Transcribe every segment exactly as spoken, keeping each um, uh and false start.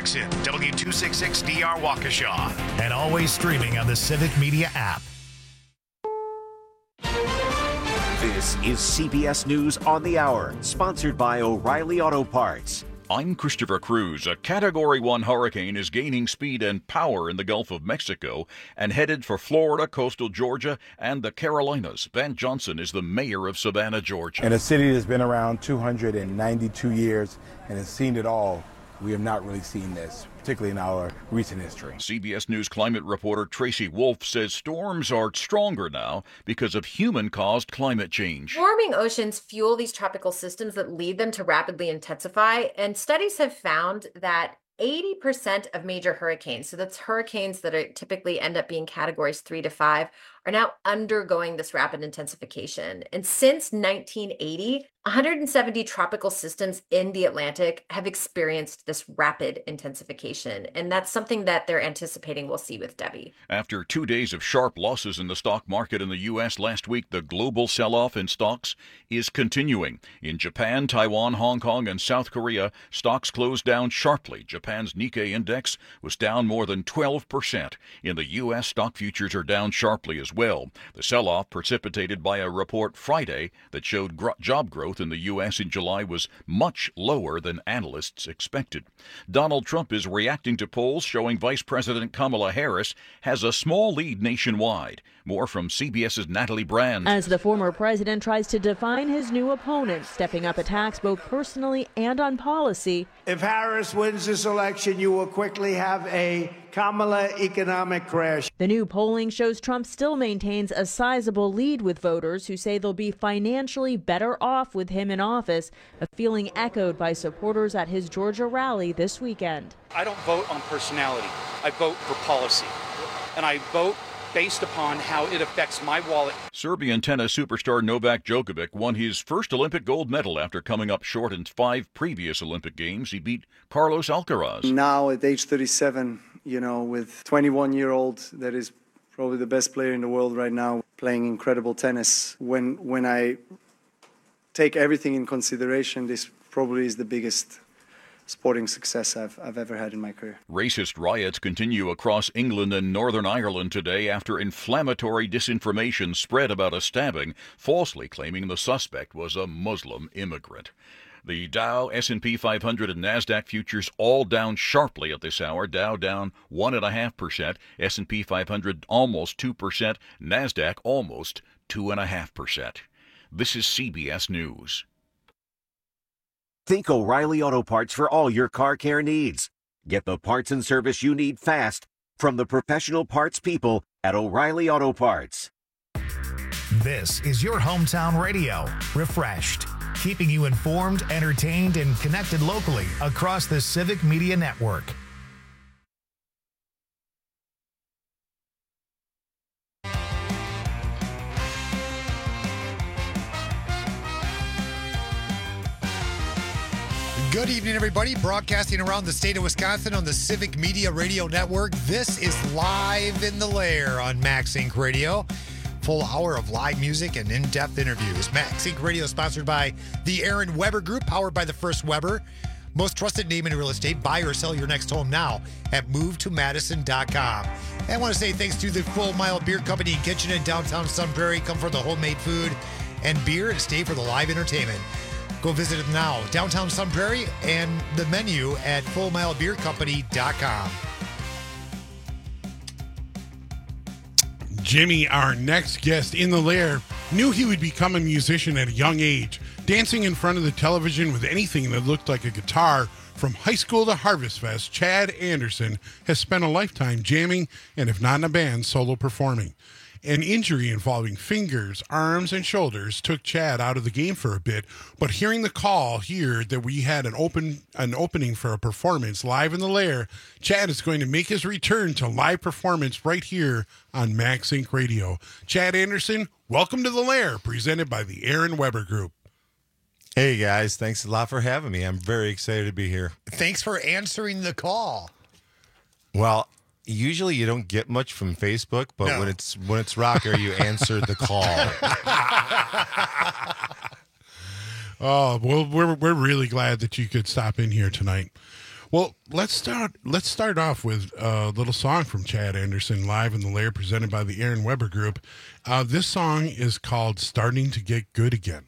Jackson, W two sixty-six D R Waukesha, and always streaming on the Civic Media app. This is C B S News on the Hour, sponsored by O'Reilly Auto Parts. I'm Christopher Cruz. A Category one hurricane is gaining speed and power in the Gulf of Mexico and headed for Florida, coastal Georgia, and the Carolinas. Ben Johnson is the mayor of Savannah, Georgia. In a city that's been around two hundred ninety-two years and has seen it all, we have not really seen this, particularly in our recent history. C B S News climate reporter Tracy Wolf says storms are stronger now because of human-caused climate change. Warming oceans fuel these tropical systems that lead them to rapidly intensify, and studies have found that eighty percent of major hurricanes, so that's hurricanes that are typically end up being categories three to five, are now undergoing this rapid intensification. And since nineteen eighty, one hundred seventy tropical systems in the Atlantic have experienced this rapid intensification. And that's something that they're anticipating we'll see with Debbie. After two days of sharp losses in the stock market in the U S last week, the global sell-off in stocks is continuing. In Japan, Taiwan, Hong Kong, and South Korea, stocks closed down sharply. Japan's Nikkei index was down more than twelve percent. In the U S, stock futures are down sharply as well. The sell-off, precipitated by a report Friday that showed gr- job growth in the U S in July, was much lower than analysts expected. Donald Trump is reacting to polls showing Vice President Kamala Harris has a small lead nationwide. More from CBS's Natalie Brand. As the former president tries to define his new opponent, stepping up attacks both personally and on policy. If Harris wins this election, you will quickly have a Kamala economic crash. The new polling shows Trump still maintains a sizable lead with voters who say they'll be financially better off with him in office, a feeling echoed by supporters at his Georgia rally this weekend. I don't vote on personality. I vote for policy. And I vote based upon how it affects my wallet. Serbian tennis superstar Novak Djokovic won his first Olympic gold medal after coming up short in five previous Olympic Games. He beat Carlos Alcaraz. Now at age thirty-seven, you know, with twenty-one-year-old that is probably the best player in the world right now, playing incredible tennis. When when I take everything in consideration, this probably is the biggest sporting success I've, I've ever had in my career. Racist riots continue across England and Northern Ireland today after inflammatory disinformation spread about a stabbing, falsely claiming the suspect was a Muslim immigrant. The Dow, S and P five hundred, and NASDAQ futures all down sharply at this hour. Dow down one point five percent, S and P five hundred almost two percent, NASDAQ almost two point five percent. This is C B S News. Think O'Reilly Auto Parts for all your car care needs. Get the parts and service you need fast from the professional parts people at O'Reilly Auto Parts. This is your hometown radio, Refreshed, keeping you informed, entertained, and connected locally across the Civic Media Network. Good evening, everybody. Broadcasting around the state of Wisconsin on the Civic Media Radio Network. This is Live in the Lair on MaxInc Radio. Full hour of live music and in-depth interviews. MaxInc Radio is sponsored by the Aaron Weber Group, powered by the First Weber. Most trusted name in real estate. Buy or sell your next home now at move to madison dot com. And I want to say thanks to the Full Mile Beer Company and Kitchen in downtown Sun Prairie. Come for the homemade food and beer and stay for the live entertainment. Go visit it now, downtown Sun Prairie, and the menu at full mile beer company dot com. Jimmy, our next guest in the lair, knew he would become a musician at a young age, dancing in front of the television with anything that looked like a guitar. From high school to Harvest Fest, Chad Anderson has spent a lifetime jamming and, if not in a band, solo performing. An injury involving fingers, arms, and shoulders took Chad out of the game for a bit, but hearing the call here that we had an open an opening for a performance live in the lair, Chad is going to make his return to live performance right here on MaxInc Radio. Chad Anderson, welcome to the lair, presented by the Aaron Weber Group. Hey guys, thanks a lot for having me. I'm very excited to be here. Thanks for answering the call. Well, usually you don't get much from Facebook, but no. when it's when it's Rocker, you answer the call. Oh, well, we're we're really glad that you could stop in here tonight. Well, let's start. Let's start off with a little song from Chad Anderson, live in the Lair, presented by the Aaron Weber Group. Uh, this song is called "Starting to Get Good Again."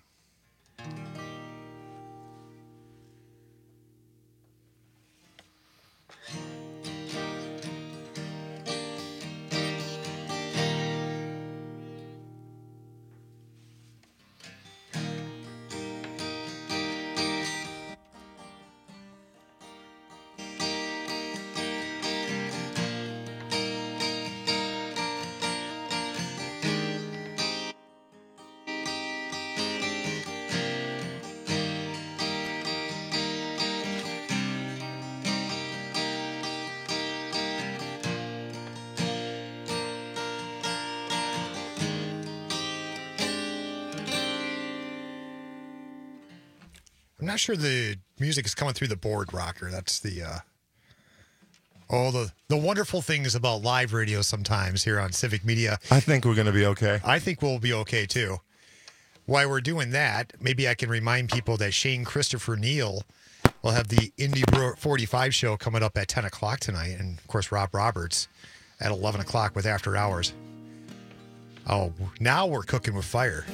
I'm not sure the music is coming through the board, Rocker. That's the uh, oh the the wonderful things about live radio sometimes here on Civic Media. I think we're going to be okay. I think we'll be okay too. While we're doing that, maybe I can remind people that Shane Christopher Neal will have the Indy forty-five show coming up at ten o'clock tonight, and of course Rob Roberts at eleven o'clock with After Hours. Oh, now we're cooking with fire.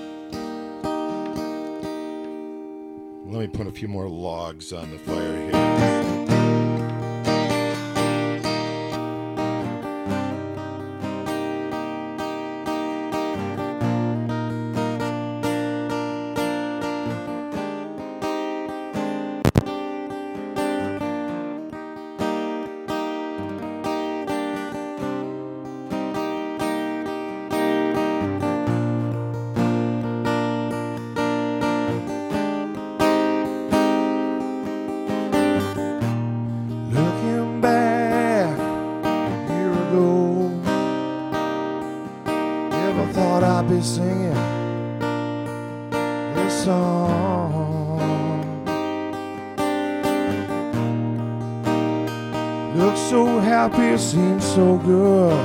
Let me put a few more logs on the fire here. Seemed so good.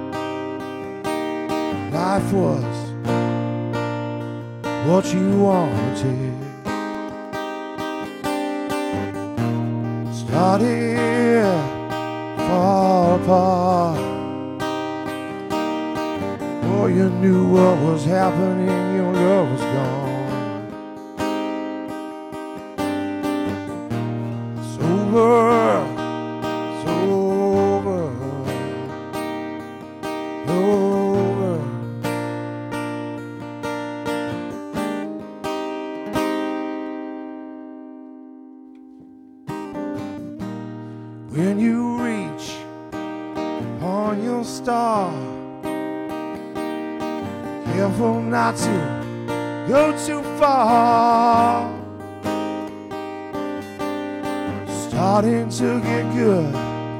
Life was what you wanted. Started fall apart. Before you knew what was happening, your love was gone. It's over. It's over. When you reach on your star, careful not to go too far. Starting to get good,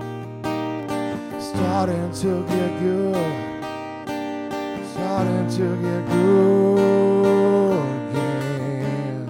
starting to get good, starting to get good again.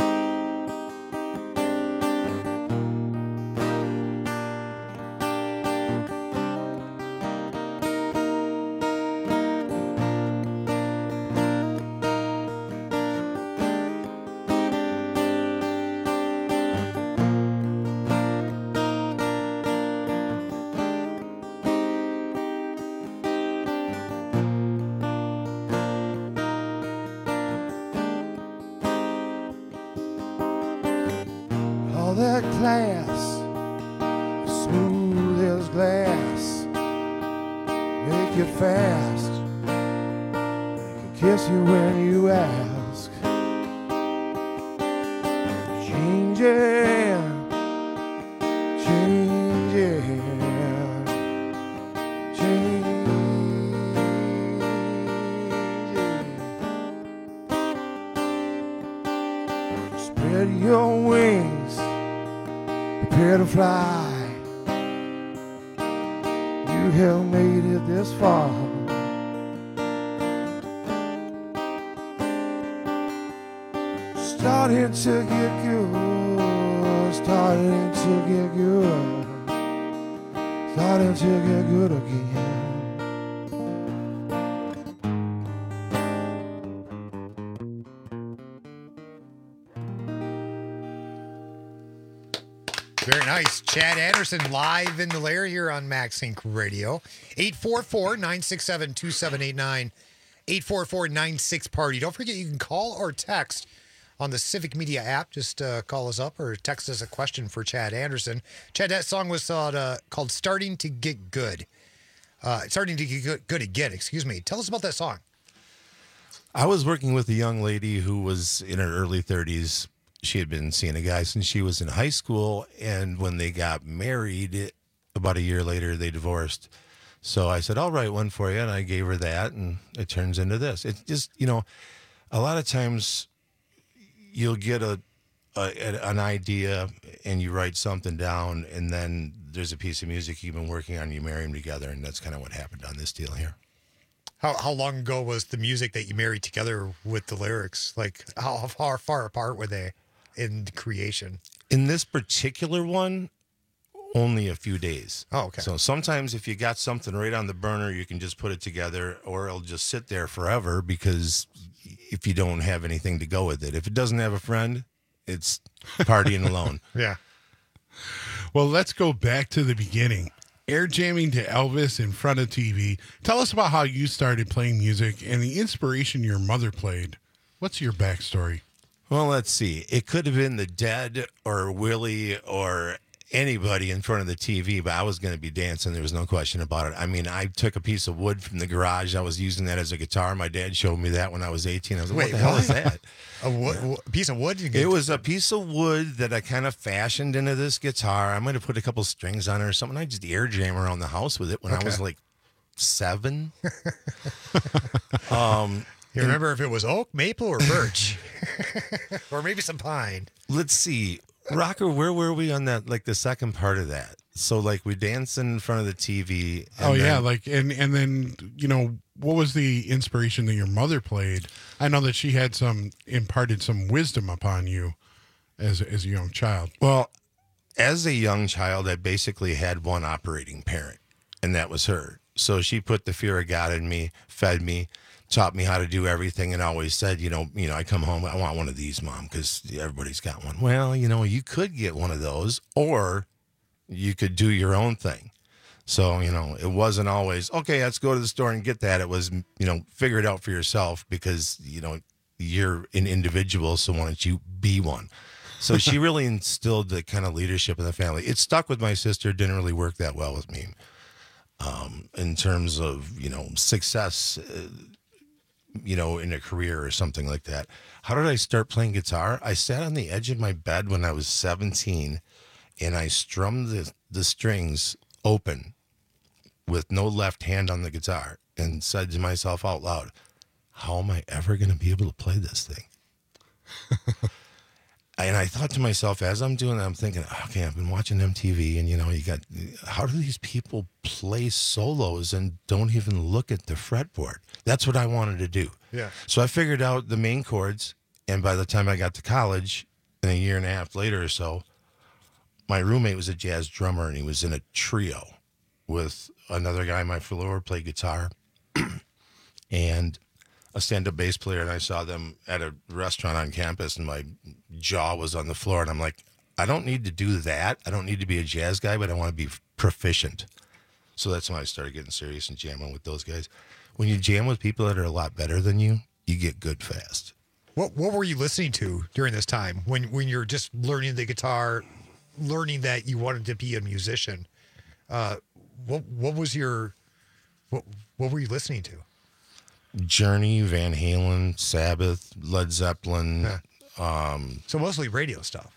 That glass, smooth as glass, make it fast, make it kiss you when you ask. Changing, changing, changing. Spread your wings, prepare to fly. You have made it this far. Starting to get good, starting to get good, starting to get good again. Very Nice. Chad Anderson live in the lair here on Max Inc Radio. eight four four, nine six seven, two seven eight nine. eight four four, nine six party. Don't forget you can call or text on the Civic Media app. Just uh, call us up or text us a question for Chad Anderson. Chad, that song was called, uh, called Starting to Get Good. Uh, starting to Get Good, good Again, excuse me. Tell us about that song. I was working with a young lady who was in her early thirties. She had been seeing a guy since she was in high school, and when they got married, about a year later, they divorced. So I said, I'll write one for you, and I gave her that, and it turns into this. It's just, you know, a lot of times you'll get a, a an idea, and you write something down, and then there's a piece of music you've been working on, you marry them together, and that's kind of what happened on this deal here. How how long ago was the music that you married together with the lyrics? Like, how far, far apart were they in the creation? In this particular one, only a few days. Oh, okay. So sometimes if you got something right on the burner, you can just put it together, or it'll just sit there forever because if you don't have anything to go with it. If it doesn't have a friend, it's partying alone. Yeah. Well, let's go back to the beginning. Air jamming to Elvis in front of T V. Tell us about how you started playing music and the inspiration your mother played. What's your backstory? Well, let's see. It could have been the Dead or Willie or anybody in front of the T V, but I was going to be dancing. There was no question about it. I mean, I took a piece of wood from the garage. I was using that as a guitar. My dad showed me that when I was eighteen. I was like, Wait, what the hell what? is that? A, wo- a piece of wood? You It was a piece of wood that I kind of fashioned into this guitar. I might have put a couple strings on it or something. I just air jam around the house with it when Okay. I was like seven. um, You remember if it was oak, maple, or birch? Or maybe some pine. Let's see. Rocker, where were we on that? Like the second part of that. So like we danced in front of the T V. Oh then- yeah, like and and then you know what was the inspiration that your mother played? I know that she had some imparted some wisdom upon you as as a young child. Well, as a young child, I basically had one operating parent, and that was her. So she put the fear of God in me, fed me, taught me how to do everything, and always said, you know, you know, I come home, I want one of these, Mom, because everybody's got one. Well, you know, you could get one of those, or you could do your own thing. So, you know, it wasn't always, okay, let's go to the store and get that. It was, you know, figure it out for yourself because, you know, you're an individual, so why don't you be one? So she really instilled the kind of leadership in the family. It stuck with my sister, didn't really work that well with me. Um, in terms of, you know, success, uh, you know, in a career or something like that. How did I start playing guitar? I sat on the edge of my bed when I was seventeen, and I strummed the, the strings open with no left hand on the guitar and said to myself out loud, how am I ever going to be able to play this thing? And I thought to myself, as I'm doing that, I'm thinking, okay, I've been watching M T V, and, you know, you got, how do these people play solos and don't even look at the fretboard? That's what I wanted to do. Yeah. So I figured out the main chords, and by the time I got to college, and a year and a half later or so, my roommate was a jazz drummer, and he was in a trio with another guy, my floor, played guitar, and a stand-up bass player, and I saw them at a restaurant on campus, and my jaw was on the floor, and I'm like, I don't need to do that. I don't need to be a jazz guy, but I want to be proficient. So that's when I started getting serious and jamming with those guys. When you jam with people that are a lot better than you, you get good fast. What What were you listening to during this time when when you're just learning the guitar, learning that you wanted to be a musician? Uh, what What was your what What were you listening to? Journey, Van Halen, Sabbath, Led Zeppelin. Um, so mostly radio stuff.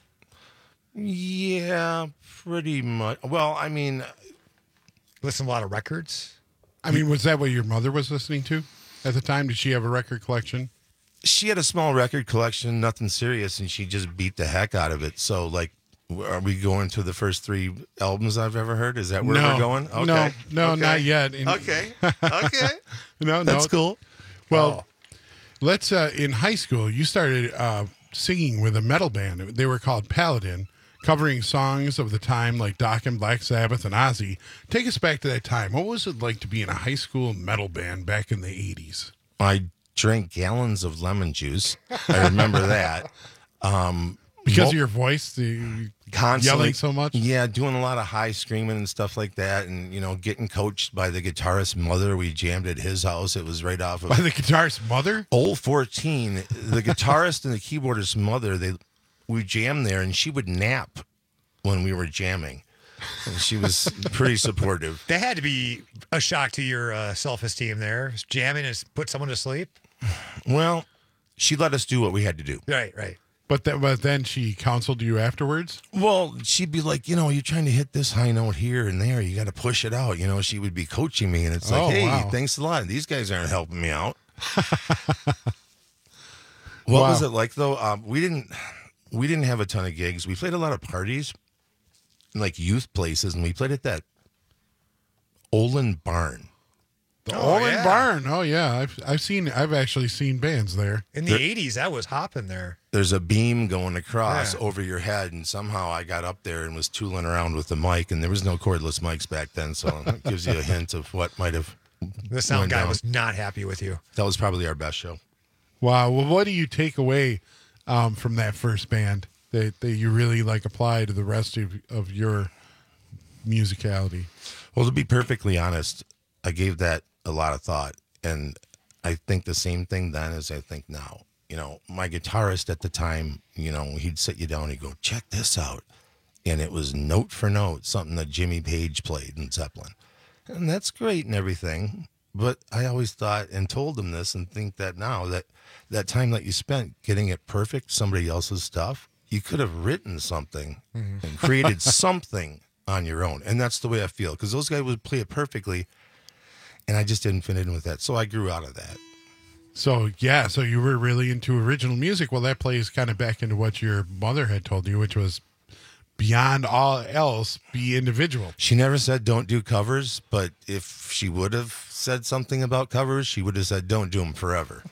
Yeah, pretty much. Well, I mean, listen to a lot of records. I mean, was that what your mother was listening to at the time? Did she have a record collection? She had a small record collection, nothing serious, and she just beat the heck out of it. So, like, are we going to the first three albums I've ever heard? Is that where no, we're going? Okay. No, no, okay. not yet. In, okay. Okay. no, That's no. cool. Well, oh. let's, uh, in high school, you started uh, singing with a metal band. They were called Paladin, covering songs of the time like Dokken, Black Sabbath, and Ozzy. Take us back to that time. What was it like to be in a high school metal band back in the eighties? I drank gallons of lemon juice. I remember that. Um, because mo- of your voice? The, constantly yelling so much. Yeah, doing a lot of high screaming and stuff like that, and you know, getting coached by the guitarist's mother. We jammed at his house. It was right off of by the guitarist's mother. Old fourteen. The guitarist and the keyboardist's mother. They we jammed there, and she would nap when we were jamming. And she was pretty supportive. That had to be a shock to your uh, self-esteem there. Jamming and put someone to sleep. Well, she let us do what we had to do. Right, right. But, th- but then she counseled you afterwards? Well, she'd be like, you know, you're trying to hit this high note here and there. You got to push it out. You know, she would be coaching me, and it's like, oh, hey, wow. thanks a lot. These guys aren't helping me out. What Wow. was it like, though? Um, we didn't we didn't have a ton of gigs. We played a lot of parties, like youth places, and we played at that Olin Barn. The Oh, Olin yeah. Barn. Oh yeah, I've I've seen I've actually seen bands there. In the There- eighties, I was hopping there. There's a beam going across Yeah. over your head, and somehow I got up there and was tooling around with the mic, and there was no cordless mics back then, so it gives you a hint of what might have. The sound went guy down. was not happy with you. That was probably our best show. Wow. Well, what do you take away um, from that first band that, that you really like apply to the rest of of your musicality? Well, to be perfectly honest, I gave that a lot of thought, and I think the same thing then as I think now. You know, my guitarist at the time, you know, he'd sit you down and he'd go, check this out. And it was note for note, something that Jimmy Page played in Zeppelin. And that's great and everything. But I always thought and told him this and think that now that that time that you spent getting it perfect, somebody else's stuff, you could have written something Mhm. and created something on your own. And that's the way I feel, because those guys would play it perfectly. And I just didn't fit in with that. So I grew out of that. So yeah, so you were really into original music. Well, that plays kind of back into what your mother had told you, which was beyond all else, be individual. She never said don't do covers, but if she would have said something about covers, she would have said don't do them forever.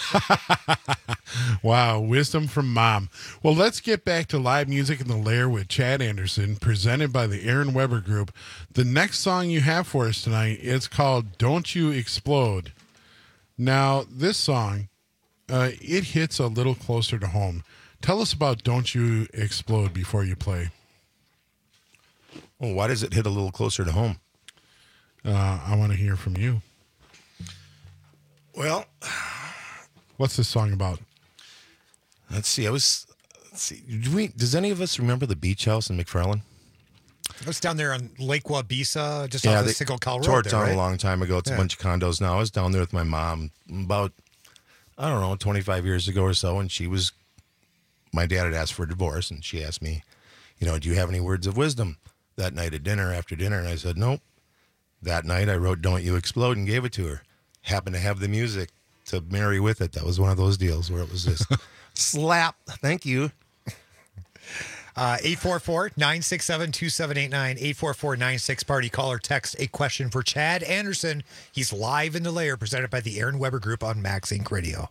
Wow, wisdom from mom. Well, let's get back to live music in the Lair with Chad Anderson, presented by the Aaron Weber Group. The next song you have for us tonight is called Don't You Explode. Now, this song, uh, it hits a little closer to home. Tell us about Don't You Explode before you play. Well, why does it hit a little closer to home? Uh, I want to hear from you. Well, what's this song about? Let's see. I was. Let's see. Do we, does any of us remember the beach house in McFarland? I was down there on Lake Wabisa, just off the they Sickle Call tore Road it there, down right? a long time ago. It's Yeah. a bunch of condos now. I was down there with my mom about, I don't know, twenty-five years ago or so, and she was, my dad had asked for a divorce, and she asked me, you know, do you have any words of wisdom that night at dinner, after dinner? And I said, nope. That night I wrote Don't You Explode and gave it to her. Happened to have the music to marry with it. That was one of those deals where it was just slap. Thank you. Uh, eight four four, nine six seven, two seven eight nine, eight four four, nine six party. Call or text a question for Chad Anderson. He's live in the Lair, presented by the Aaron Weber Group on Max Inc Radio.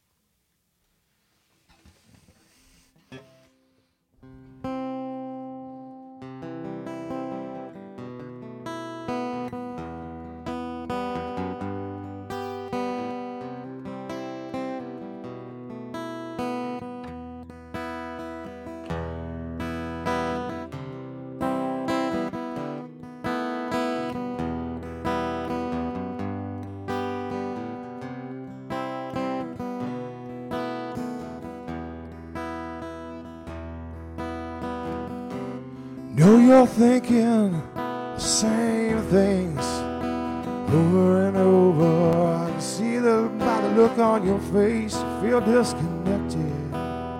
Know you're thinking the same things over and over. I can see the, by the look on your face, you feel disconnected.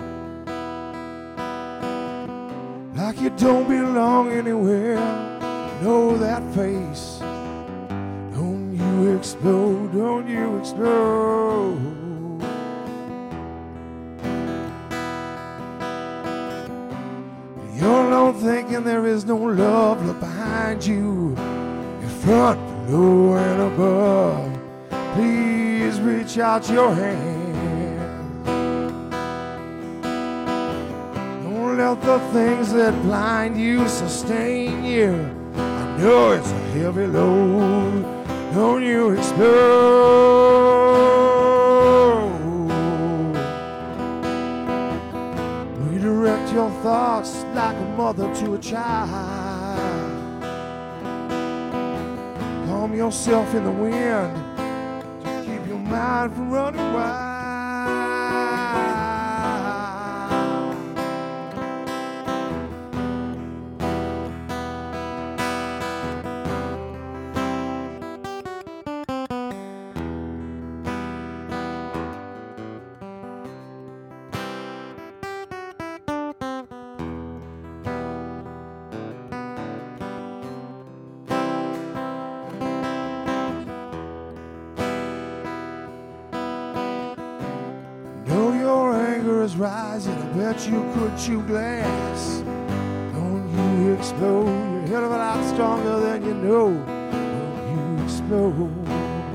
Like you don't belong anywhere. Know that face. Don't you explode, don't you explode. You're alone thinking there is no love. Look behind you, in front, below, and above. Please reach out your hand. Don't let the things that blind you sustain you. I know it's a heavy load. Don't you explode. Redirect your thoughts. like a mother to a child. Calm yourself in the wind to keep your mind from running wild. Rising, I bet you could chew glass. Don't you explode, you're a hell of a lot stronger than you know. Don't you explode.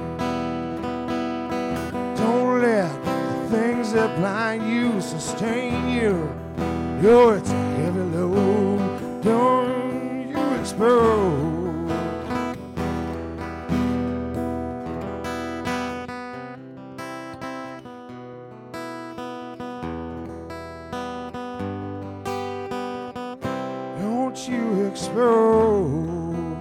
Don't let the things that blind you sustain you. Yo, it's a heavy load. Don't you explode. You explode.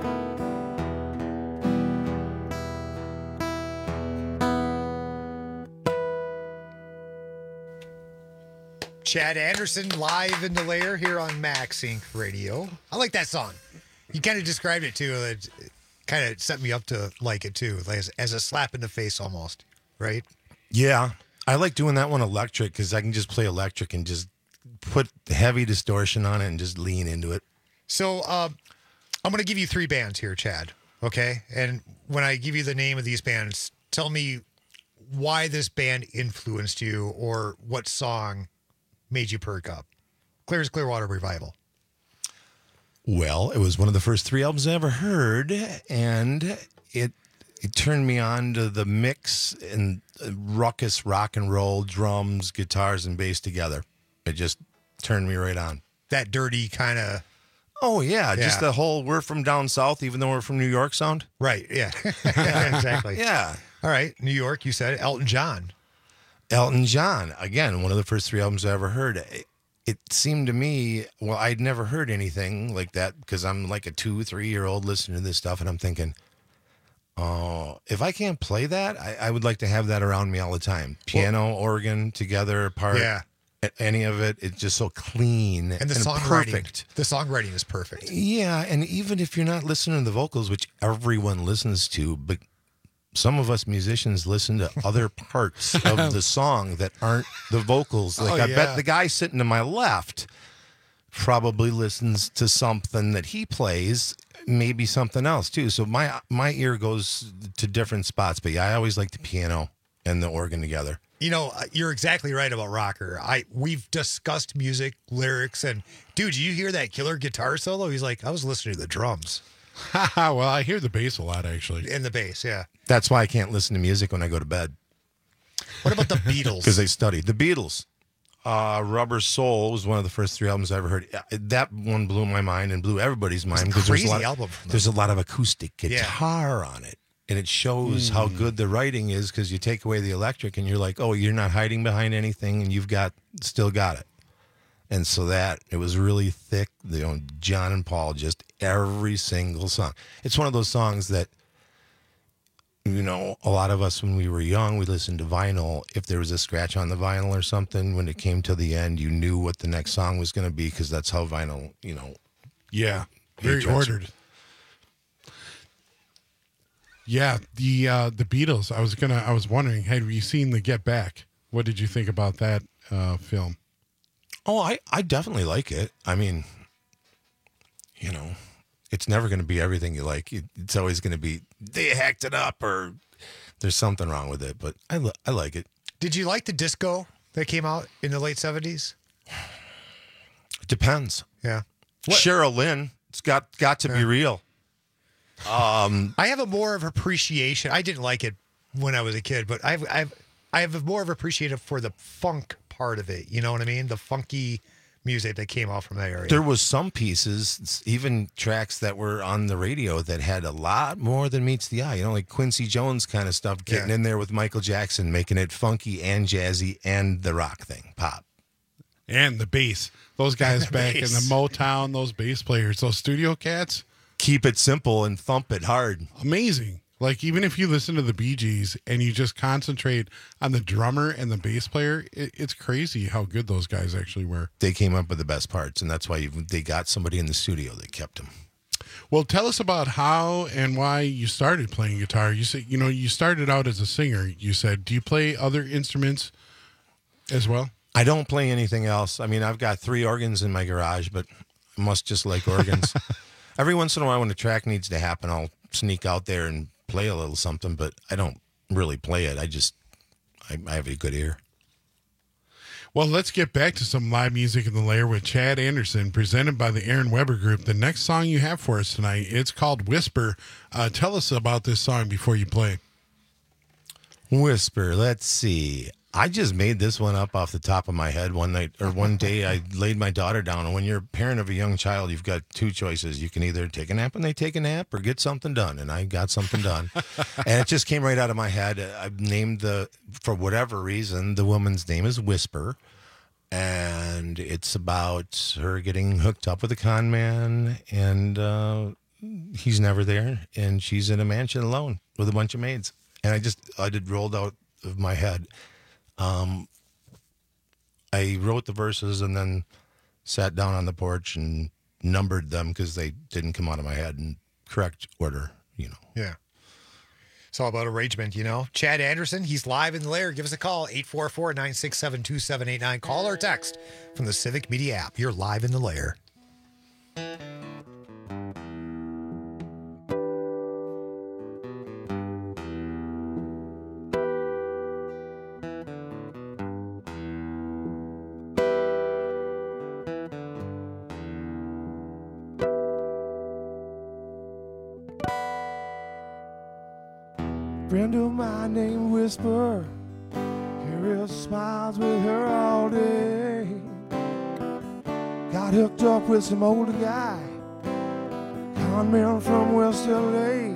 Chad Anderson live in the lair here on Max Inc Radio. I like that song. You kind of described it too. It kind of set me up to like it too, as, as a slap in the face almost, right? Yeah. I like doing that one electric because I can just play electric and just put heavy distortion on it and just lean into it. So uh, I'm going to give you three bands here, Chad, okay? And when I give you the name of these bands, tell me why this band influenced you or what song made you perk up. Clear as Clearwater Revival. Well, it was one of the first three albums I ever heard, and it it turned me on to the mix and ruckus rock and roll, drums, guitars, and bass together. It just turned me right on. That dirty kind of... Oh, yeah, yeah. Just the whole we're from down south, even though we're from New York sound. Right, yeah. Exactly. Yeah. All right, New York, you said Elton John. Elton John, again, one of the first three albums I ever heard. It, it seemed to me, well, I'd never heard anything like that because I'm like a two, three-year-old listening to this stuff, and I'm thinking, oh, if I can't play that, I, I would like to have that around me all the time. Piano, well, organ, together, apart. Yeah. Any of it, it's just so clean and the and songwriting. perfect. The songwriting is perfect. Yeah, and even if you're not listening to the vocals, which everyone listens to, but some of us musicians listen to other parts of the song that aren't the vocals. Like oh, I yeah. bet the guy sitting to my left probably listens to something that he plays, maybe something else too. So my my ear goes to different spots. But yeah, I always like the piano and the organ together. You know, you're exactly right about Rocker. I we've discussed music, lyrics, and dude, did you hear that killer guitar solo? He's like, I was listening to the drums. Well, I hear the bass a lot, actually. In the bass, yeah. That's why I can't listen to music when I go to bed. What about the Beatles? Because they studied. The Beatles. Uh, Rubber Soul was one of the first three albums I ever heard. That one blew my mind and blew everybody's mind. It's a there's crazy a lot, album. There's a lot of acoustic Yeah. guitar on it. And it shows mm. how good the writing is because you take away the electric and you're like, oh, you're not hiding behind anything and you've got still got it. And so that, it was really thick. You know, John and Paul, just every single song. It's one of those songs that, you know, a lot of us when we were young, we listened to vinyl. If there was a scratch on the vinyl or something, when it came to the end, you knew what the next song was going to be because that's how vinyl, you know. Yeah, very H S. ordered. Yeah, the uh, the Beatles. I was gonna. I was wondering, had you seen the Get Back? What did you think about that uh, film? Oh, I, I definitely like it. I mean, you know, it's never going to be everything you like. It's always going to be they hacked it up or there's something wrong with it. But I li- I like it. Did you like the disco that came out in the late seventies? It depends. Yeah. What? Cheryl Lynn. It's got got to yeah. be real. Um, I have a more of appreciation. I didn't like it when I was a kid, but I've I've I have a more of appreciation for the funk part of it. You know what I mean? The funky music that came out from that area. There was some pieces, even tracks that were on the radio that had a lot more than meets the eye. You know, like Quincy Jones kind of stuff, getting Yeah. in there with Michael Jackson, making it funky and jazzy and the rock thing, pop. And the bass. Those guys back in the Motown, those bass players, those studio cats. Keep it simple and thump it hard. Amazing. Like, even if you listen to the Bee Gees and you just concentrate on the drummer and the bass player, it, it's crazy how good those guys actually were. They came up with the best parts, and that's why you, they got somebody in the studio that kept them. Well, tell us about how and why you started playing guitar. You said, you know, you started out as a singer. You said, do you play other instruments as well? I don't play anything else. I mean, I've got three organs in my garage, but I must just like organs. Every once in a while when a track needs to happen, I'll sneak out there and play a little something, but I don't really play it. I just, I, I have a good ear. Well, let's get back to some live music in the lair with Chad Anderson, presented by the Aaron Weber Group. The next song you have for us tonight, it's called Whisper. Uh, tell us about this song before you play. Whisper, let's see. I just made this one up off the top of my head one night, or one day I laid my daughter down. And when you're a parent of a young child, you've got two choices. You can either take a nap when they take a nap or get something done. And I got something done. And it just came right out of my head. I've named the, for whatever reason, the woman's name is Whisper. And it's about her getting hooked up with a con man. And uh, he's never there. And she's in a mansion alone with a bunch of maids. And I just, I did rolled out of my head. Um, I wrote the verses and then sat down on the porch and numbered them because they didn't come out of my head in correct order, you know. Yeah. It's all about arrangement, you know. Chad Anderson, he's live in the lair. Give us a call, eight four four, nine six seven, two seven eight nine. Call or text from the Civic Media app. You're live in the lair. Friend of mine named Whisper, Carol smiles with her all day. Got hooked up with some older guy, con man from West L A.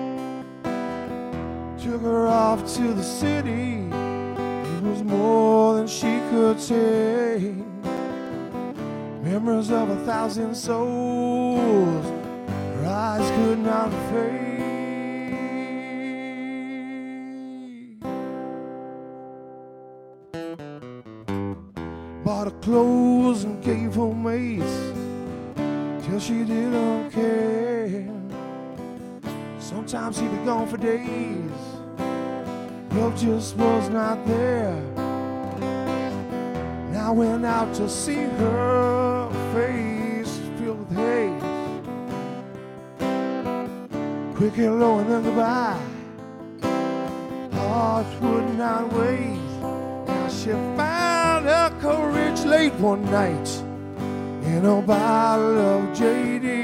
Took her off to the city, it was more than she could take. Memories of a thousand souls, her eyes could not fade. Bought her clothes and gave her mace till she didn't care. Sometimes he'd be gone for days, love just was not there. Now I went out to see her face filled with haze. Quick hello and then goodbye, heart would not wait. Now she found her courage late one night in a bottle of J D.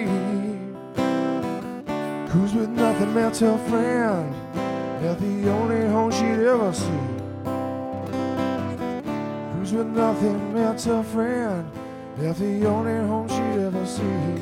Cruise with nothing meant her friend, at the only home she'd ever see. Cruise with nothing meant her friend, at the only home she'd ever see.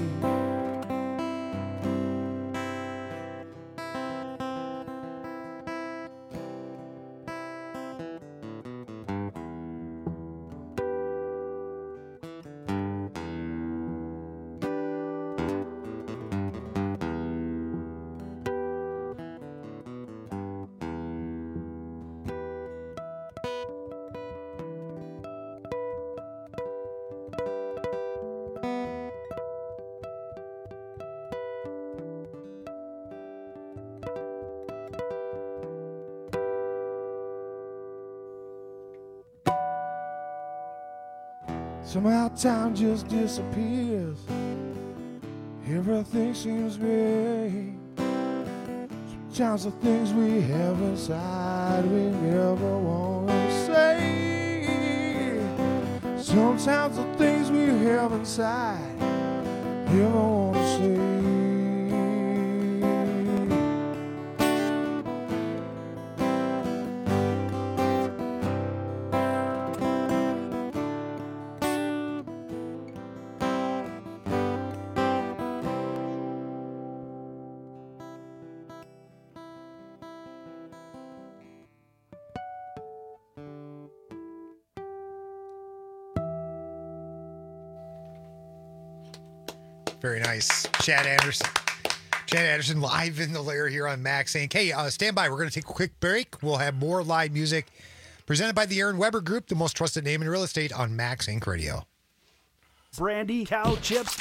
Somehow time just disappears, everything seems great. Sometimes the things we have inside we never want to say. Sometimes the things we have inside never want to say. Very nice. Chad Anderson. Chad Anderson live in the lair here on Max Incorporated. Hey, uh, stand by. We're going to take a quick break. We'll have more live music presented by the Aaron Weber Group, the most trusted name in real estate on Max Incorporated Radio. Brandy, cow chips,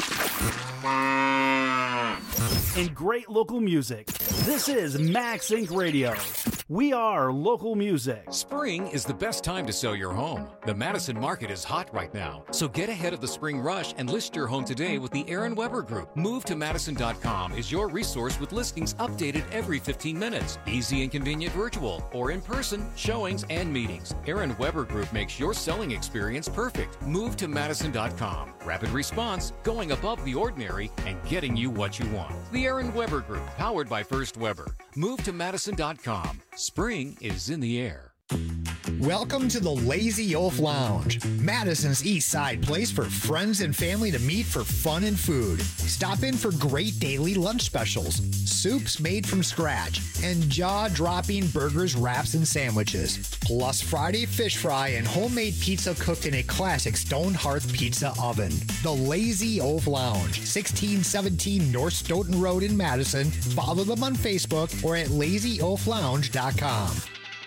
and great local music. This is Max Incorporated Radio. We are local music. Spring is the best time to sell your home. The Madison market is hot right now, so get ahead of the spring rush and list your home today with the Aaron Weber Group. Move to Madison dot com is your resource with listings updated every fifteen minutes. Easy and convenient virtual or in person showings and meetings. Aaron Weber Group makes your selling experience perfect. Move to Madison dot com. Rapid response, going above the ordinary, and getting you what you want. The Aaron Weber Group, powered by First Weber. Move to Madison dot com. Spring is in the air. Welcome to the Lazy Oaf Lounge, Madison's East Side place for friends and family to meet for fun and food. Stop in for great daily lunch specials, soups made from scratch, and jaw-dropping burgers, wraps, and sandwiches. Plus Friday fish fry and homemade pizza cooked in a classic stone hearth pizza oven. The Lazy Oaf Lounge, sixteen seventeen North Stoughton Road in Madison. Follow them on Facebook or at lazy oaf lounge dot com.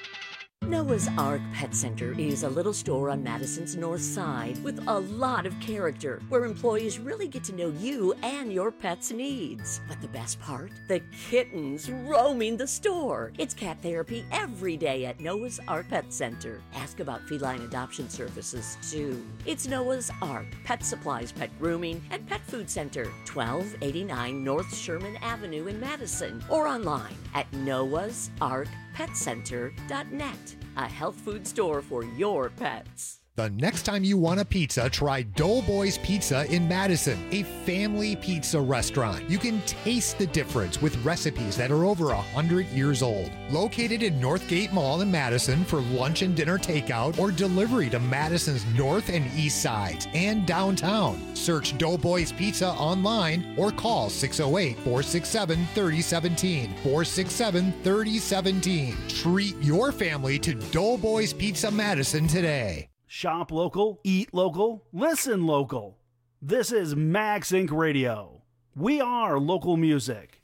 Noah's Ark Pet Center is a little store on Madison's north side with a lot of character, where employees really get to know you and your pet's needs. But the best part? The kittens roaming the store. It's cat therapy every day at Noah's Ark Pet Center. Ask about feline adoption services, too. It's Noah's Ark Pet Supplies, Pet Grooming, and Pet Food Center, twelve eighty-nine North Sherman Avenue in Madison, or online at noahs ark pet center dot net. A health food store for your pets. The next time you want a pizza, try Doughboys Pizza in Madison, a family pizza restaurant. You can taste the difference with recipes that are over one hundred years old. Located in Northgate Mall in Madison for lunch and dinner takeout or delivery to Madison's north and east sides and downtown. Search Doughboys Pizza online or call six oh eight, four six seven, three oh one seven, four six seven, three oh one seven. Treat your family to Doughboys Pizza Madison today. Shop local, eat local, listen local. This is Max Incorporated Radio. We are local music.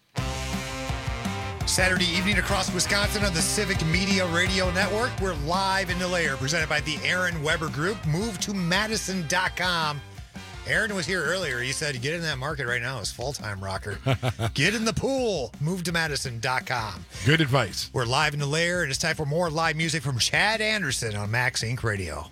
Saturday evening across Wisconsin on the Civic Media Radio Network. We're live in the lair, presented by the Aaron Weber Group. Move to Madison dot com. Aaron was here earlier. He said, get in that market right now. It's full-time rocker. Get in the pool. Move to Madison dot com. Good advice. We're live in the lair, and it's time for more live music from Chad Anderson on Max Incorporated Radio.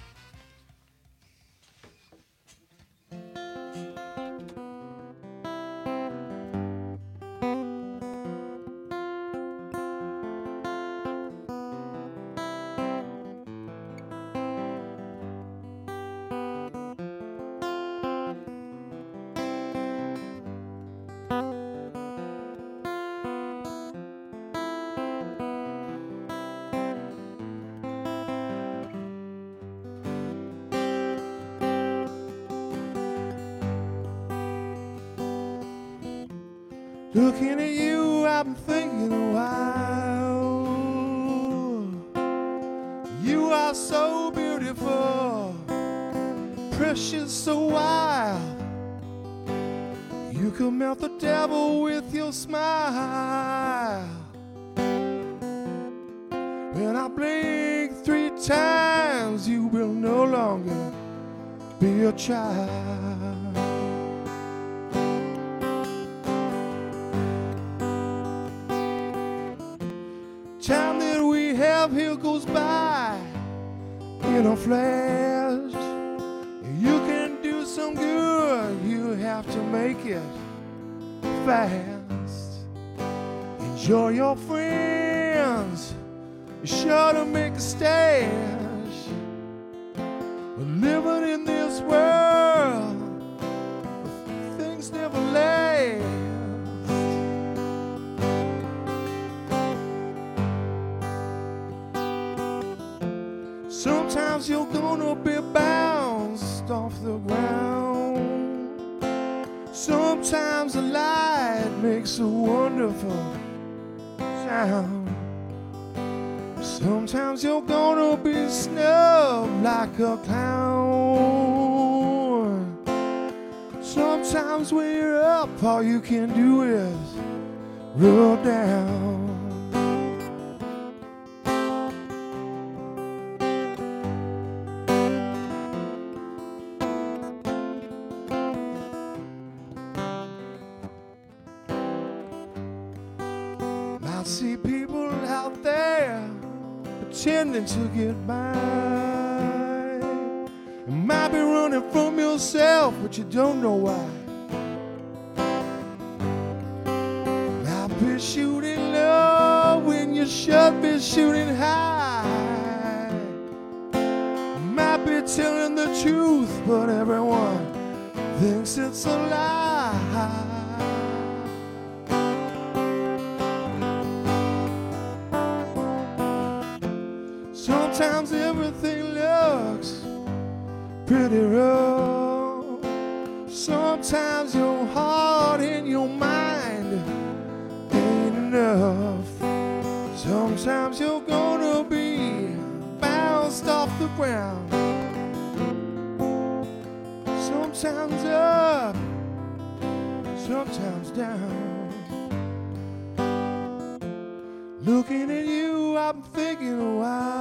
Looking at you, I've been thinking a while. You are so beautiful, precious, so wild. You could melt the devil with your smile. When I blink three times, you will no longer be a child. Time that we have here goes by in a flash. You can do some good, you have to make it fast. Enjoy your friends, be sure to make a stash. We're living in this world, things never last. Sometimes you're gonna be bounced off the ground. Sometimes a light makes a wonderful sound. Sometimes you're gonna be snubbed like a clown. Sometimes Sometimes when you're up, all you can do is roll down. I see people out there pretending to get by. You might be running from yourself, but you don't know why. Might be shooting low when you should be shooting high. Might be telling the truth, but everyone thinks it's a lie. Sometimes everything looks pretty rough. Sometimes your heart and your mind ain't enough. Sometimes you're gonna be bounced off the ground. Sometimes up, sometimes down. Looking at you, I'm thinking a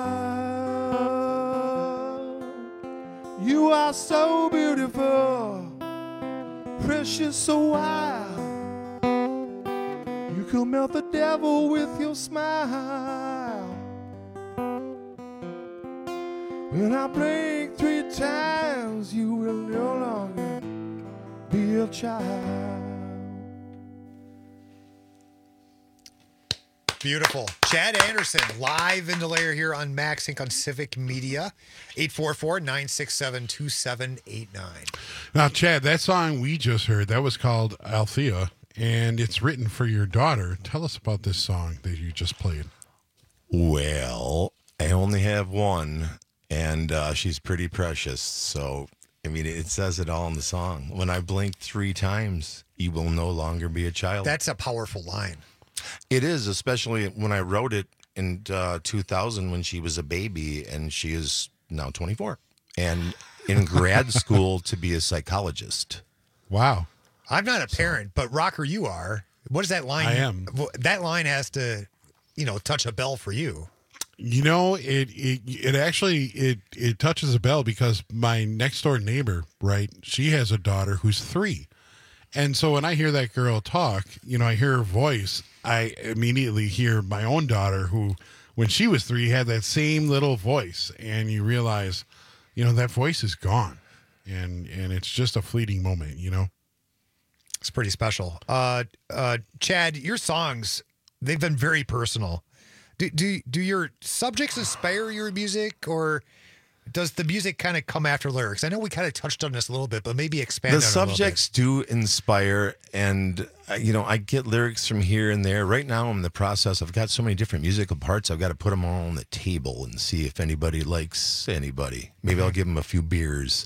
while. You are so beautiful, precious, so wild. You can melt the devil with your smile. When I blink three times, you will no longer be a child. Beautiful. Chad Anderson, live in the layer here on MaxSync on Civic Media. eight four four, nine six seven, two seven eight nine. Now, Chad, that song we just heard, that was called Althea, and it's written for your daughter. Tell us about this song that you just played. Well, I only have one, and uh, she's pretty precious. So, I mean, it says it all in the song. When I blink three times, you will no longer be a child. That's a powerful line. It is, especially when I wrote it in uh, two thousand when she was a baby, and she is now twenty-four and in grad school to be a psychologist. Wow. I'm not a parent, but Rocker, you are. What is that line? I am. That line has to, you know, touch a bell for you. You know, it it it actually it it touches a bell because my next door neighbor, right? She has a daughter who's three. And so when I hear that girl talk, you know, I hear her voice, I immediately hear my own daughter who, when she was three, had that same little voice. And you realize, you know, that voice is gone. And and it's just a fleeting moment, you know? It's pretty special. Uh, uh, Chad, your songs, they've been very personal. Do, do, do your subjects inspire your music, or does the music kind of come after lyrics? I know we kind of touched on this a little bit, but maybe expand on The it a little bit. subjects do inspire, and, uh, you know, I get lyrics from here and there. Right now, I'm in the process. I've got so many different musical parts. I've got to put them all on the table and see if anybody likes anybody. Maybe I'll give them a few beers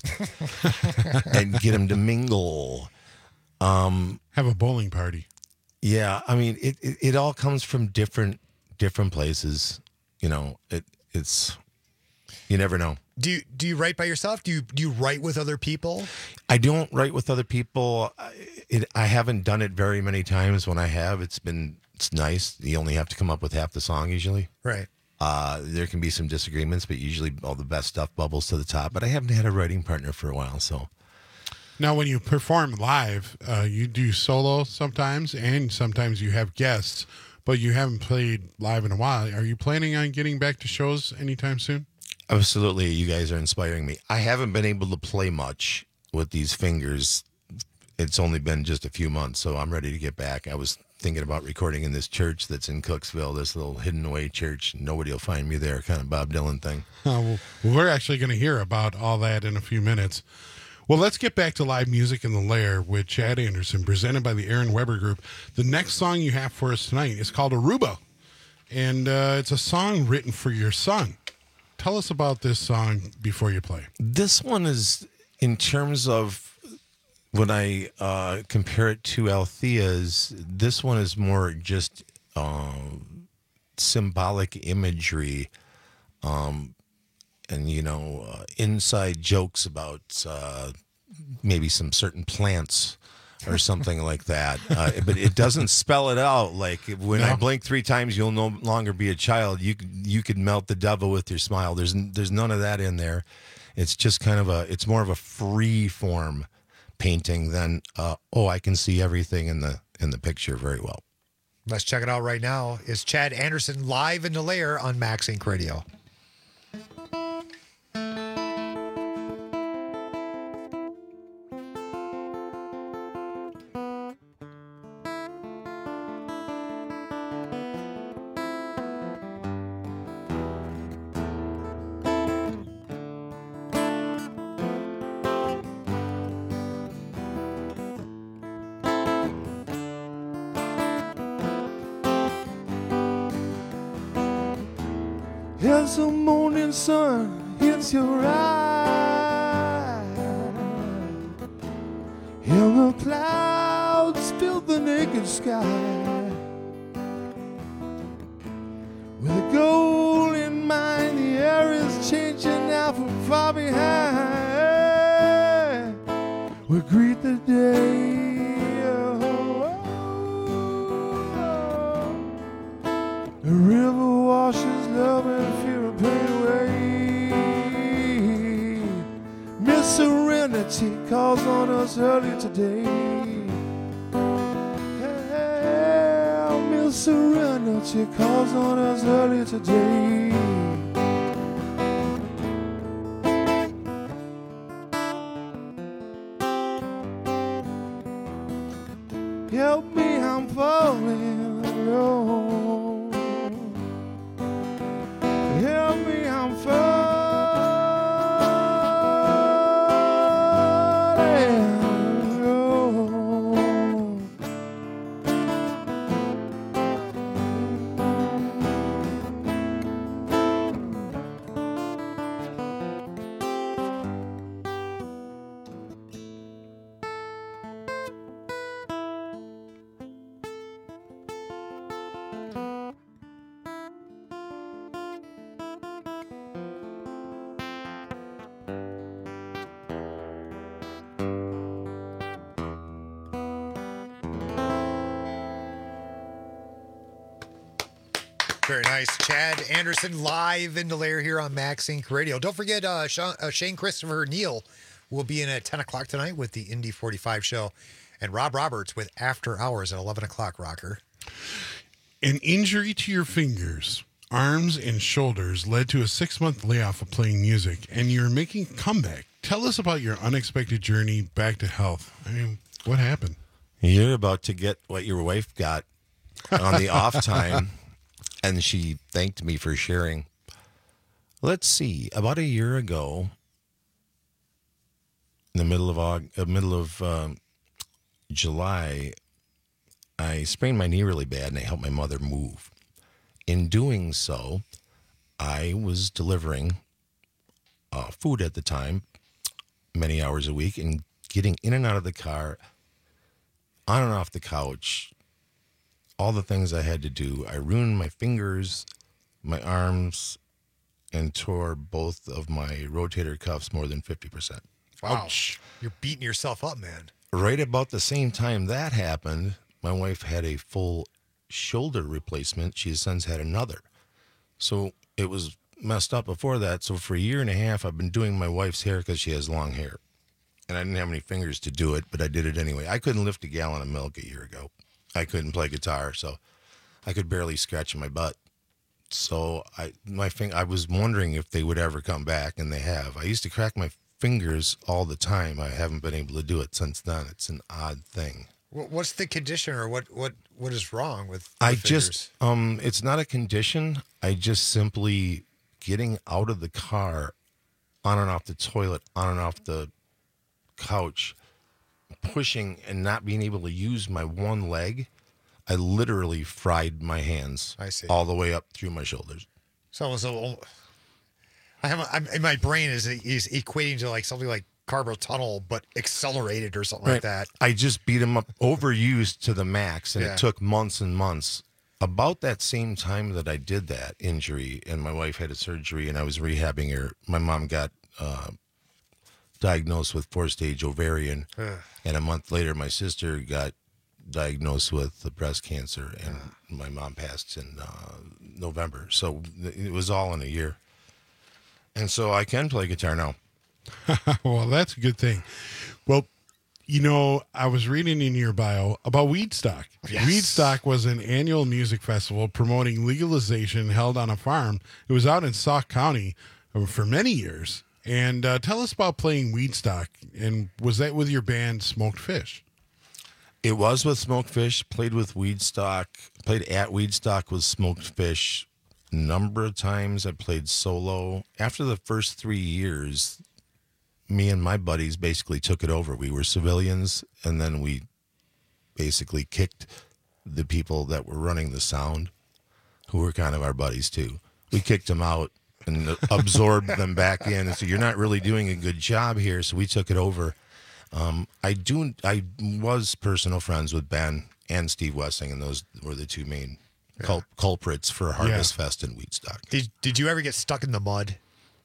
and get them to mingle. Um, Have a bowling party. Yeah, I mean, it, it, it all comes from different different places. You know, it it's you never know. Do you, do you write by yourself? Do you do you write with other people? I don't write with other people. I, it, I haven't done it very many times. When I have, it's been it's nice. You only have to come up with half the song usually. Right. Uh, there can be some disagreements, but usually all the best stuff bubbles to the top. But I haven't had a writing partner for a while, so. Now, when you perform live, uh, you do solo sometimes, and sometimes you have guests, but you haven't played live in a while. Are you planning on getting back to shows anytime soon? Absolutely. You guys are inspiring me. I haven't been able to play much with these fingers. It's only been just a few months, so I'm ready to get back. I was thinking about recording in this church that's in Cooksville, this little hidden away church. Nobody will find me there, kind of Bob Dylan thing. Oh, well, we're actually going to hear about all that in a few minutes. Well, let's get back to live music in the Lair with Chad Anderson, presented by the Aaron Weber Group. The next song you have for us tonight is called Aruba, and uh, it's a song written for your son. Tell us about this song before you play. This one is, in terms of when I uh, compare it to Althea's, this one is more just uh, symbolic imagery. Um And, you know, uh, inside jokes about uh, maybe some certain plants or something like that. Uh, but it doesn't spell it out. Like when No. I blink three times, you'll no longer be a child. You could- you could melt the devil with your smile. There's there's none of that in there. It's just kind of a. It's more of a free form painting than uh, oh, I can see everything in the in the picture very well. Let's check it out right now. Is Chad Anderson live in the lair on Max Inc Radio? As the morning sun hits your eye, and the clouds fill the naked sky, with a goal in mind, the air is changing now from far behind. We greet the day. The river washes love and fear and pain away. Miss Serenity calls on us early today. Yeah, Miss Serenity calls on us early today. Help me, I'm falling alone. Help me, I'm falling alone. Very nice. Chad Anderson live in the lair here on Max Inc Radio. Don't forget, uh, Sean, uh, Shane Christopher Neal will be in at ten o'clock tonight with the Indy forty-five show. And Rob Roberts with After Hours at eleven o'clock, Rocker. An injury to your fingers, arms, and shoulders led to a six-month layoff of playing music, and you're making a comeback. Tell us about your unexpected journey back to health. I mean, what happened? You're about to get what your wife got on the off time, and she thanked me for sharing. Let's see. About a year ago, in the middle of Aug- uh, middle of um, July, I sprained my knee really bad, and I helped my mother move. In doing so, I was delivering uh, food at the time, many hours a week, and getting in and out of the car, on and off the couch, all the things I had to do. I ruined my fingers, my arms, and tore both of my rotator cuffs more than fifty percent. Wow. Ouch. You're beating yourself up, man. Right about the same time that happened, my wife had a full shoulder replacement. She has since had another. So it was messed up before that. So for a year and a half, I've been doing my wife's hair because she has long hair. And I didn't have any fingers to do it, but I did it anyway. I couldn't lift a gallon of milk a year ago. I couldn't play guitar, so I could barely scratch my butt. So I my fing- I was wondering if they would ever come back, and they have. I used to crack my fingers all the time. I haven't been able to do it since then. It's an odd thing. What's the condition, or what what what is wrong with I the fingers? just um it's not a condition. I just simply getting out of the car, on and off the toilet, on and off the couch, pushing and not being able to use my one leg, I literally fried my hands. I see. All the way up through my shoulders. So, so I have a, I'm, in my brain is is equating to like something like carpal tunnel, but accelerated or something like that. I just beat him up, overused to the max, and Yeah. it took months and months. About that same time that I did that injury, and my wife had a surgery, and I was rehabbing her, my mom got uh, diagnosed with four-stage ovarian, Ugh. and a month later, my sister got diagnosed with the breast cancer, and my mom passed in uh, November. So it was all in a year. And so I can play guitar now. Well, that's a good thing. Well, you know, I was reading in your bio about Weedstock. Yes. Weedstock was an annual music festival promoting legalization held on a farm. It was out in Sauk County for many years. And uh, tell us about playing Weedstock. And was that with your band Smoked Fish? It was with Smoked Fish, played with Weedstock, played at Weedstock with Smoked Fish a number of times. I played solo. After the first three years, me and my buddies basically took it over. We were civilians, and then we basically kicked the people that were running the sound, who were kind of our buddies too. We kicked them out and absorbed them back in. And so you're not really doing a good job here, so we took it over. Um, I do. I was personal friends with Ben and Steve Wessing, and those were the two main cul- culprits for Harvest Yeah. Fest and Weedstock. Did Did you ever get stuck in the mud?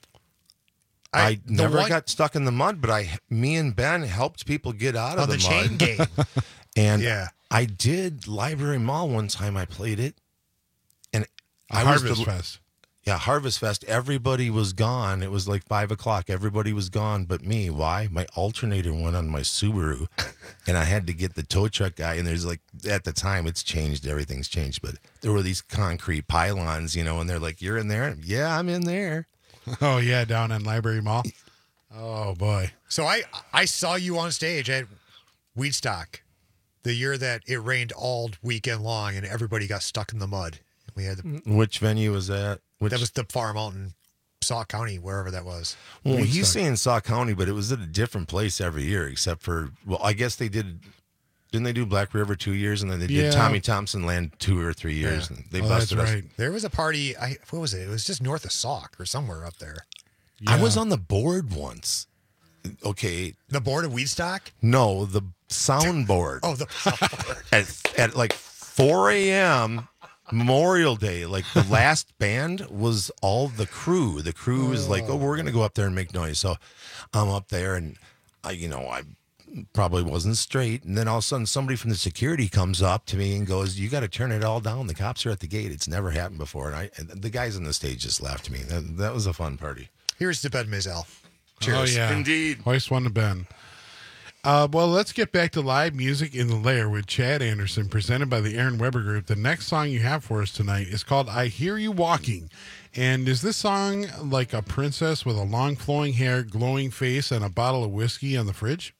I, I- the never one- got stuck in the mud, but I, me and Ben helped people get out of On the, the mud. chain gang. And Yeah. I did Library Mall one time. I played it, and A I was Harvest the- Fest. Yeah, Harvest Fest. Everybody was gone. It was like five o'clock. Everybody was gone but me. Why? My alternator went on my Subaru, and I had to get the tow truck guy. And there's like, at the time, it's changed. Everything's changed. But there were these concrete pylons, you know, and they're like, "You're in there?" Yeah, I'm in there. Oh, yeah, down in Library Mall. Oh, boy. So I I saw you on stage at Weedstock the year that it rained all weekend long and everybody got stuck in the mud. We had the, Which venue was that? Which, that was the Farm out in Sauk County, wherever that was. well, Weedstock. he's saying Sauk County, but it was at a different place every year, except for, well, I guess they did. Didn't they do Black River two years, and then they did Yeah. Tommy Thompson Land two or three years? Yeah. And they Oh, busted that's us. right. There was a party. I what was it? It was just north of Sauk or somewhere up there. I Yeah. was on the board once. Okay, The board of Weedstock. no, the soundboard. Oh, the soundboard. at at like four a.m. Memorial Day, like the last band was all the crew. The crew was like, "Oh, we're gonna go up there and make noise." So I'm up there, and I, you know, I probably wasn't straight. And then all of a sudden, somebody from the security comes up to me and goes, "You got to turn it all down. The cops are at the gate. It's never happened before." And I, and the guys on the stage just laughed at me. That, that was a fun party. Here's to Ben Mazel. Oh, Cheers. yeah. Indeed. Hoist one to Ben. Uh, well, let's get back to live music in the lair with Chad Anderson, presented by the Aaron Weber Group. The next song you have for us tonight is called I Hear You Walking. And is this song like a princess with a long flowing hair, glowing face, and a bottle of whiskey on the fridge?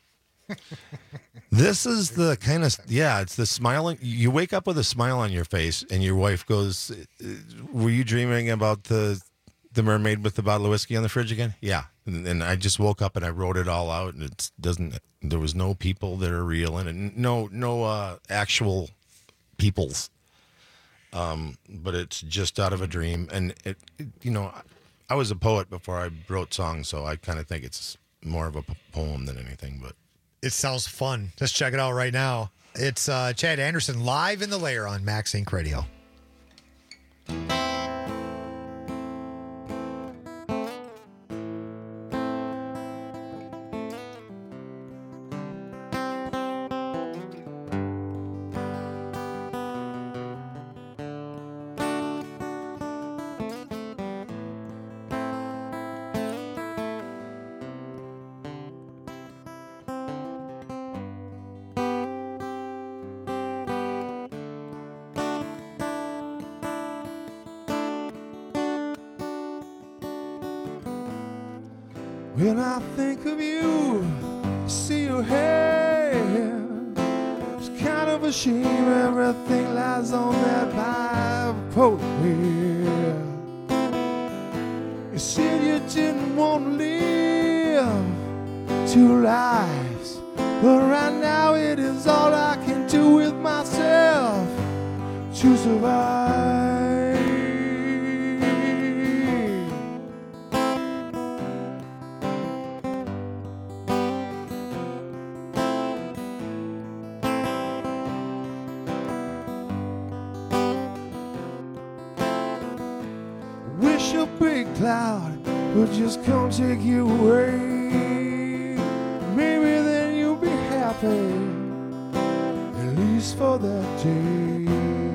This is the kind of, yeah, it's the smiling. You wake up with a smile on your face, and your wife goes, "Were you dreaming about the the mermaid with the bottle of whiskey on the fridge again?" Yeah. And, and I just woke up and I wrote it all out, and it doesn't, there was no people that are real in it, no, no uh, actual peoples. Um, but it's just out of a dream. And, it, it, you know, I was a poet before I wrote songs, so I kind of think it's more of a p- poem than anything, but. It sounds fun. Let's check it out right now. It's uh, Chad Anderson live in the lair on Max Inc Radio. When I think of you, see your hair. It's kind of a shame everything lies on that bipolar. You said you didn't want to live two lives, but right now it is all I can do with myself to survive. Wish a big cloud would just come take you away. pay, at least for that day.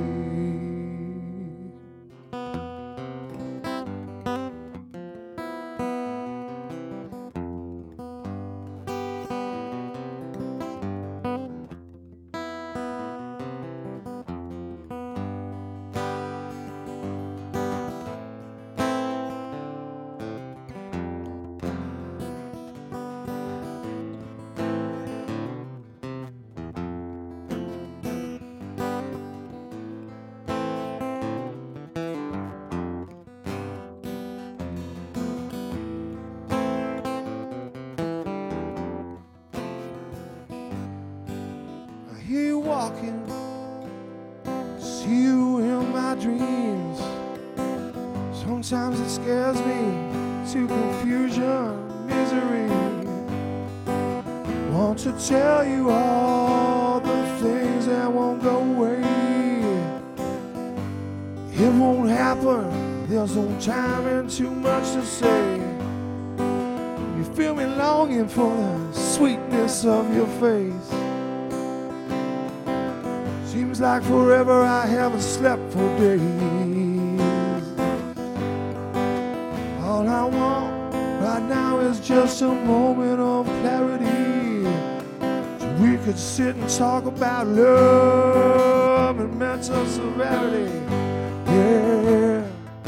Walking, see you in my dreams. Sometimes it scares me to confusion, misery. Want to tell you all the things that won't go away. It won't happen, there's no time and too much to say. You feel me longing for the sweetness of your face. Seems like forever I haven't slept for days. All I want right now is just a moment of clarity, so we could sit and talk about love and mental severity. Yeah.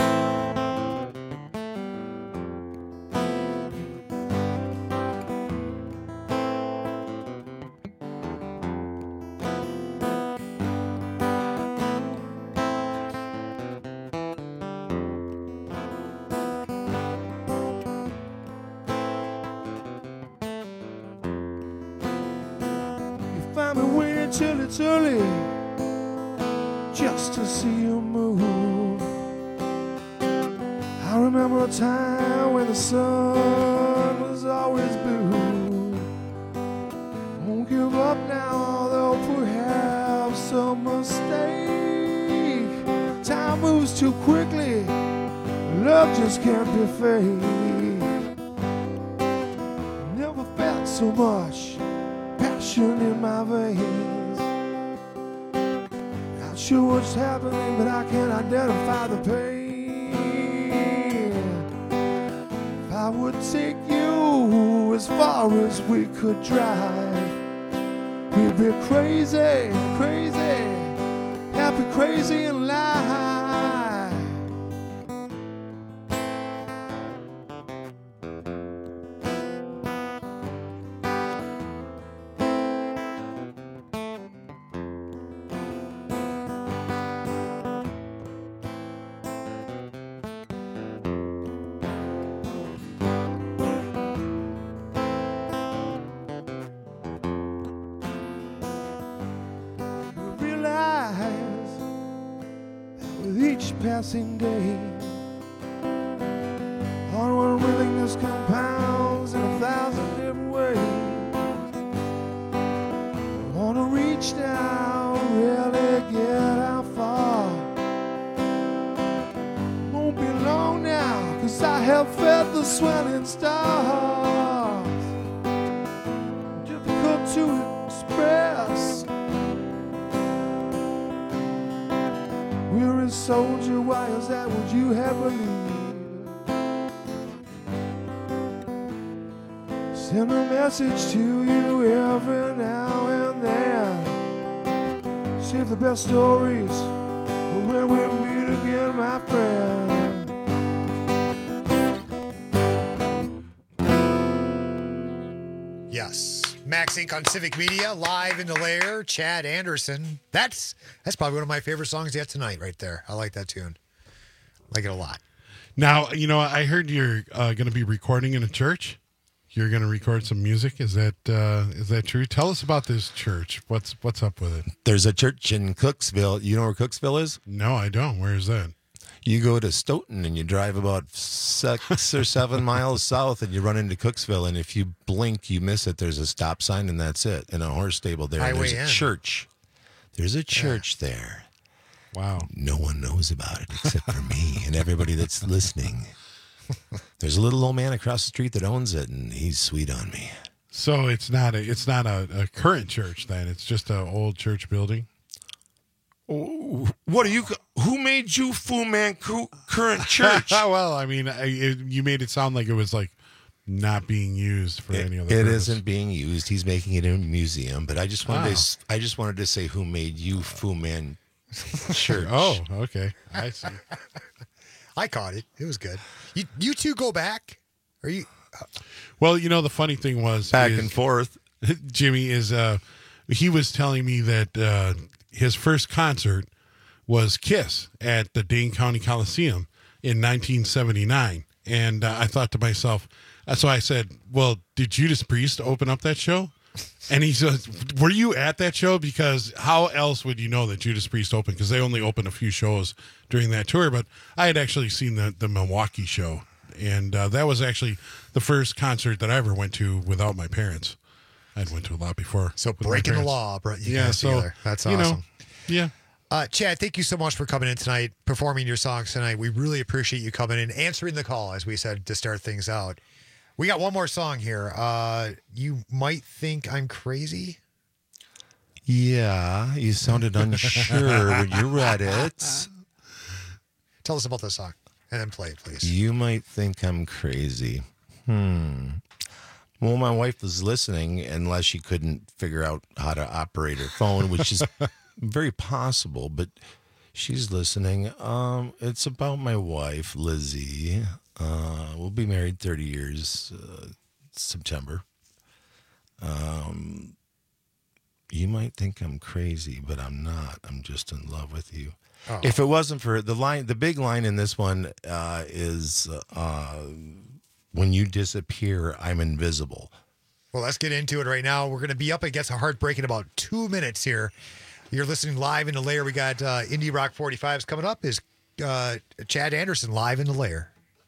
Till it's early, just to see you move. I remember a time when the sun was always blue. Won't give up now, although perhaps a mistake. Time moves too quickly, love just can't be fake. Never felt so much passion in my veins. Not sure what's happening, but I can identify the pain. If I would take you as far as we could drive, we'd be crazy, crazy, happy, crazy, and live. Passing day, unwillingness compounds in a thousand different ways. Wanna reach down, really get how far. Won't be long now, cause I have fed the swelling stars. Difficult to express. We're a soldier, why is that? Would you have believed? Send a message to you every now and then. Save the best stories for when we meet again, my friend. Yes. Max Inc on Civic Media, live in the lair, Chad Anderson. That's that's probably one of my favorite songs yet tonight right there. I like that tune. I like it a lot. Now, you know, I heard you're uh, going to be recording in a church. You're going to record some music. Is that uh, is that true? Tell us about this church. What's what's up with it? There's a church in Cooksville. You know where Cooksville is? No, I don't. Where is that? You go to Stoughton and you drive about six or seven miles south and you run into Cooksville. And if you blink, you miss it. There's a stop sign and that's it. And a horse stable there. And there's a church. There's a church yeah. there. Wow. No one knows about it except for me and everybody that's listening. There's a little old man across the street that owns it, and he's sweet on me. So it's not a it's not a, a current church then. It's just an old church building. What are you? Who made you Fu Man current church? Well, I mean, I, it, you made it sound like it was like not being used for it, any other. It purpose. isn't being used. He's making it in a museum. But I just wanted Oh. to. I just wanted to say who made you Fu Man church. Oh, okay. I see. I caught it. It was good. You you two go back? Are you? Well, you know, the funny thing was Back is- and forth. Jimmy is. Uh, he was telling me that uh, his first concert was Kiss at the Dane County Coliseum in nineteen seventy-nine, and uh, I thought to myself. uh, So I said, "Well, did Judas Priest open up that show?" And he says, "Were you at that show? Because how else would you know that Judas Priest opened? Because they only opened a few shows during that tour. But I had actually seen the the Milwaukee show, and uh, that was actually the first concert that I ever went to without my parents. I'd went to a lot before. So with my breaking the parents. law brought you yeah, guys so together. That's you awesome. know, yeah. Uh, Chad, thank you so much for coming in tonight, performing your songs tonight. We really appreciate you coming in, answering the call, as we said, to start things out. We got one more song here. Uh, you might think I'm crazy. Yeah, you sounded unsure when you read it. Tell us about this song, and then play it, please. You might think I'm crazy. Hmm. Well, my wife was listening, unless she couldn't figure out how to operate her phone, which is very possible, but she's listening. Um, it's about my wife, Lizzie. Uh, we'll be married thirty years, uh, September. Um, you might think I'm crazy, but I'm not. I'm just in love with you. Oh. If it wasn't for the line, the big line in this one uh, is, uh, when you disappear, I'm invisible. Well, let's get into it right now. We're going to be up against a heartbreak in about two minutes here. You're listening live in the lair. We got uh, Indie Rock forty-fives coming up. Is uh, Chad Anderson live in the lair?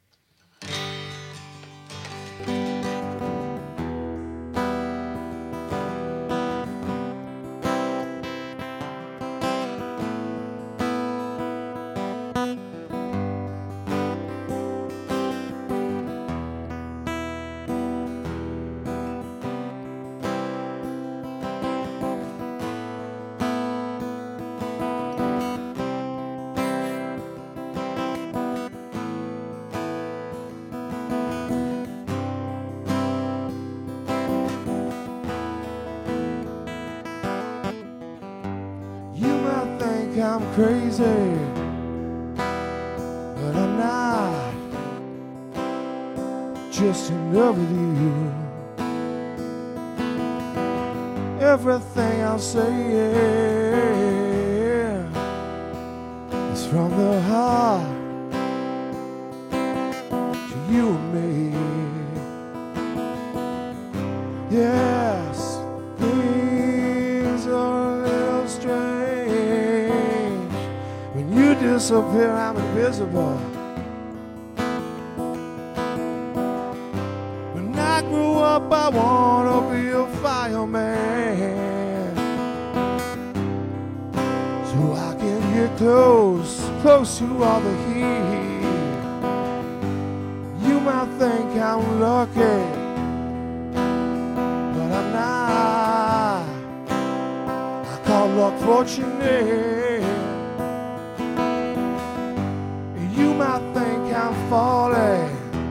You might think I'm crazy, but I'm not. Just in love with you. Everything I'll say is from the heart to you and me. Yes, things are a little strange. When you disappear, I'm invisible. When I grew up, I wanna be a fireman, so I can get close, close to all the heat. You might think I'm lucky, but I'm not. I call luck fortunate. You might think I'm falling,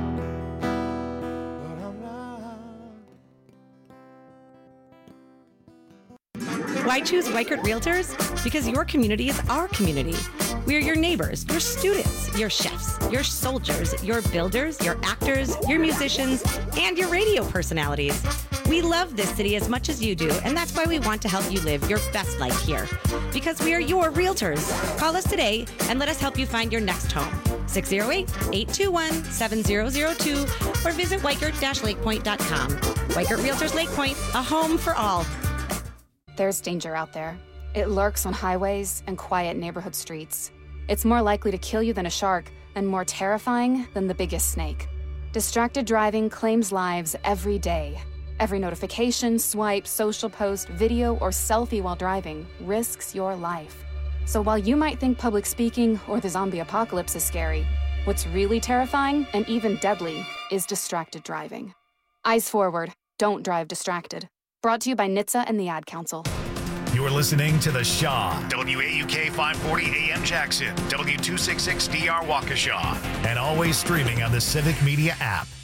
but I'm not. Why choose Weichert Realtors? Because your community is our community. We are your neighbors, your students, your chefs, your soldiers, your builders, your actors, your musicians, and your radio personalities. We love this city as much as you do, and that's why we want to help you live your best life here. Because we are your realtors. Call us today and let us help you find your next home. six oh eight, eight two one, seven oh oh two or visit weichert dash lake point dot com. Weichert Realtors Lake Point, a home for all. There's danger out there. It lurks on highways and quiet neighborhood streets. It's more likely to kill you than a shark, and more terrifying than the biggest snake. Distracted driving claims lives every day. Every notification, swipe, social post, video, or selfie while driving risks your life. So while you might think public speaking or the zombie apocalypse is scary, what's really terrifying and even deadly is distracted driving. Eyes forward. Don't drive distracted. Brought to you by N H T S A and the Ad Council. You're listening to The Shaw, W A U K five forty A M Jackson, W two sixty-six D R Waukesha, and always streaming on the Civic Media app.